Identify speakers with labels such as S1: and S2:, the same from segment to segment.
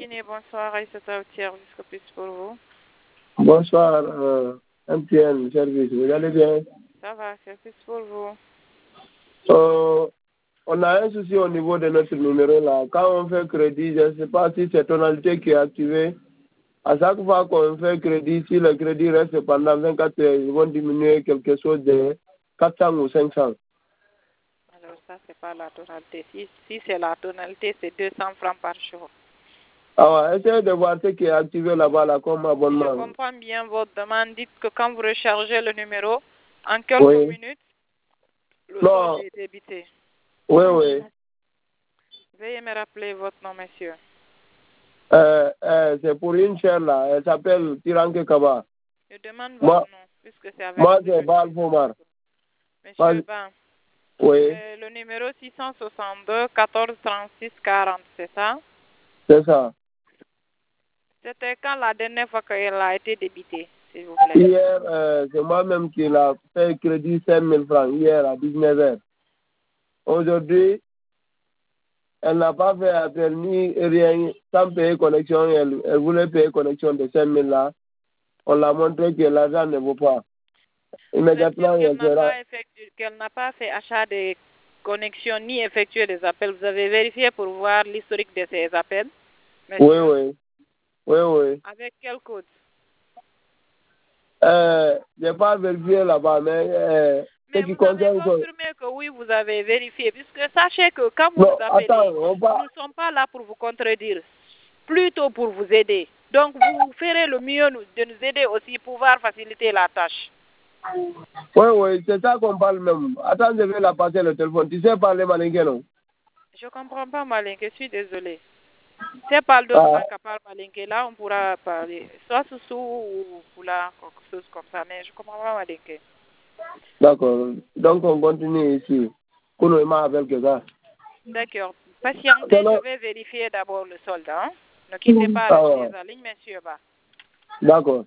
S1: Kiné, bonsoir, Aïssata Outier, jusqu'au plus pour vous.
S2: Bonsoir, MTN Service, vous allez bien?
S1: Ça va, c'est plus pour vous.
S2: On a un souci au niveau de notre numéro là. Quand on fait crédit, je ne sais pas si c'est tonalité qui est activée. À chaque fois qu'on fait crédit, si le crédit reste pendant 24 heures, ils vont diminuer quelque chose de 400 ou 500.
S1: Alors ça, c'est pas la tonalité. Si c'est la tonalité, c'est 200 francs par jour.
S2: Alors, essayez de voir ce qui est activé là-bas là, comme abonnement.
S1: Je comprends bien votre demande. Dites que quand vous rechargez le numéro, en quelques minutes, le solde est débité.
S2: Oui.
S1: Veuillez me rappeler votre nom, monsieur.
S2: C'est pour une chaîne là, elle s'appelle Tiranke Kaba.
S1: Je demande votre nom, puisque c'est avec
S2: moi c'est Bal Fomar.
S1: Monsieur Ban.
S2: Oui.
S1: Le numéro 662 14 36 40, c'est ça?
S2: C'est ça.
S1: C'était quand la dernière fois qu'elle a été débitée, s'il vous plaît?
S2: Hier, c'est moi-même qui l'a fait crédit 5 000 francs, hier à 19h. Aujourd'hui, elle n'a pas fait appel ni rien, sans payer connexion. Elle voulait payer connexion de 5 000 là. On l'a montré que l'argent ne vaut pas. Immédiatement, elle sera...
S1: Qu'elle n'a pas fait achat de connexion ni effectué des appels. Vous avez vérifié pour voir l'historique de ces appels?
S2: Monsieur? Oui.
S1: Avec quel code?
S2: Je n'ai pas vérifié là-bas, mais
S1: vous avez confirmé que oui, vous avez vérifié, puisque sachez que quand vous nous appelez, nous ne sommes pas là pour vous contredire, plutôt pour vous aider. Donc, vous ferez le mieux de nous aider aussi pour pouvoir faciliter la tâche.
S2: Oui, c'est ça qu'on parle même. Attends, je vais la passer le téléphone. Tu sais parler malingue, non?
S1: Je ne comprends pas malingue, je suis désolée. Si on parle d'autres qui parlent malingue, là, on pourra parler, soit sous ou poula, quelque chose comme ça, mais je ne comprends pas malingue.
S2: D'accord. Donc, on continue ici. Pour avec ça.
S1: D'accord. Patientez, je vais vérifier d'abord le solde. Hein? Ne quittez pas la ligne, monsieur.
S2: D'accord.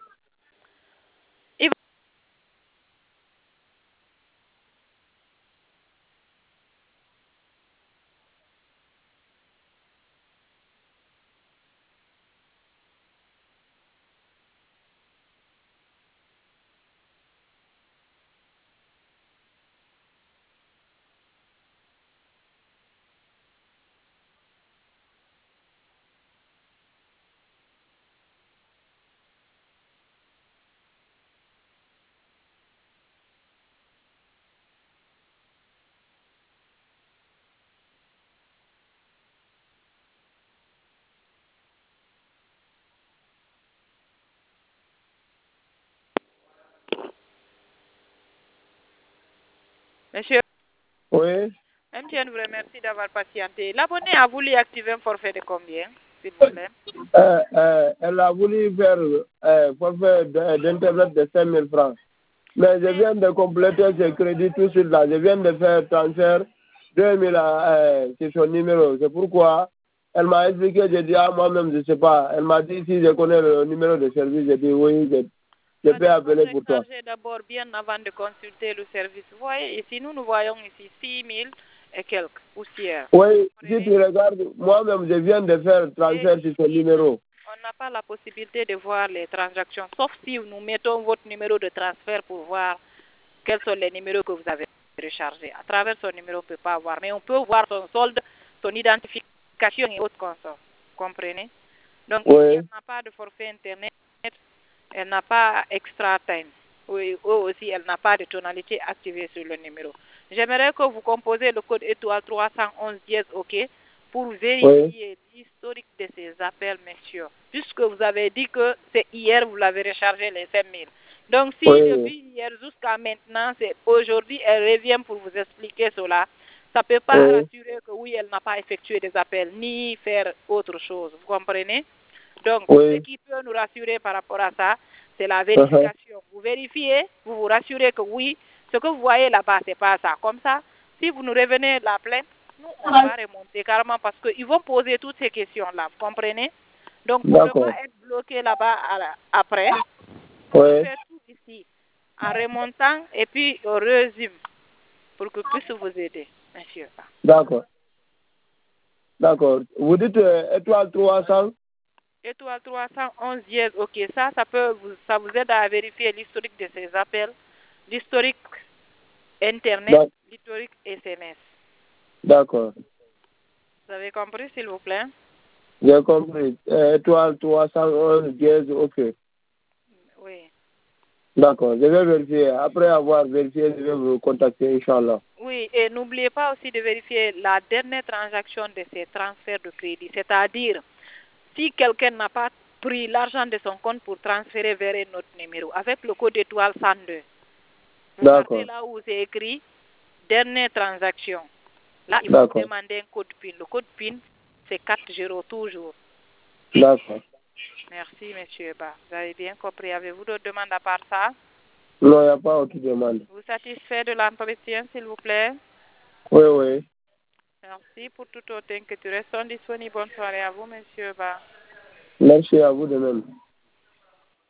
S1: Monsieur?
S2: Oui.
S1: MTN vous remercie d'avoir patienté. L'abonné a voulu activer un forfait de combien, s'il vous plaît?
S2: Elle a voulu faire un forfait d'Internet de 5 000 francs. Mais je viens de compléter ce crédit tout de suite là. Je viens de faire transfert 2 000 sur son numéro. C'est pourquoi elle m'a expliqué, j'ai dit, moi-même, je ne sais pas. Elle m'a dit, si je connais le numéro de service, j'ai dit, oui, je peux appeler pour toi.
S1: D'abord, bien avant de consulter le service. Vous voyez, ici, nous voyons ici 6 000 et quelques poussières.
S2: Oui, si tu regardes, moi-même, je viens de faire transfert sur son numéro.
S1: On n'a pas la possibilité de voir les transactions, sauf si nous mettons votre numéro de transfert pour voir quels sont les numéros que vous avez rechargés. À travers son numéro, on ne peut pas voir, mais on peut voir son solde, son identification et autres consorts. Comprenez? Donc, ici, elle n'a pas de forfait Internet, elle n'a pas extra time. Oui, aussi, elle n'a pas de tonalité activée sur le numéro. J'aimerais que vous composez le code étoile 311 dièse OK pour vérifier l'historique de ces appels, messieurs. Puisque vous avez dit que c'est hier, vous l'avez rechargé les 5 000. Donc, si depuis hier jusqu'à maintenant, c'est aujourd'hui, elle revient pour vous expliquer cela, ça ne peut pas rassurer que oui, elle n'a pas effectué des appels, ni faire autre chose. Vous comprenez? Donc, ce qui peut nous rassurer par rapport à ça, c'est la vérification. Vous vérifiez, vous vous rassurez que oui, ce que vous voyez là-bas, c'est pas ça. Comme ça, si vous nous revenez la plainte, nous, on va remonter carrément parce qu'ils vont poser toutes ces questions-là. Vous comprenez? Donc, pour ne pas être bloqué là-bas après, on fait tout ici en remontant et puis on résume pour que puisse vous aider, monsieur.
S2: D'accord. Vous dites étoile 300?
S1: étoile 311 dièse, ok. Ça vous aide à vérifier l'historique de ces appels, l'historique Internet, l'historique SMS.
S2: D'accord.
S1: Vous avez compris, s'il vous plaît?
S2: J'ai compris. Étoile 311 dièse, ok.
S1: Oui.
S2: D'accord, je vais vérifier. Après avoir vérifié, je vais vous contacter, Inch'Allah.
S1: Oui, et n'oubliez pas aussi de vérifier la dernière transaction de ces transferts de crédit. C'est-à-dire, si quelqu'un n'a pas pris l'argent de son compte pour transférer vers un autre numéro, avec le code étoile 102, vous partez là où c'est écrit dernière transaction. Là, il faut demander un code PIN. Le code PIN, c'est 40 toujours.
S2: D'accord.
S1: Merci, monsieur Ba. Vous avez bien compris. Avez-vous d'autres demandes à part ça?
S2: Non, il n'y a pas autre demande.
S1: Vous satisfait de l'entretien, s'il vous plaît?
S2: Oui, oui.
S1: Merci pour tout autre que tu restes disponible. Bonne soirée à vous, monsieur Ba.
S2: Merci à vous de même.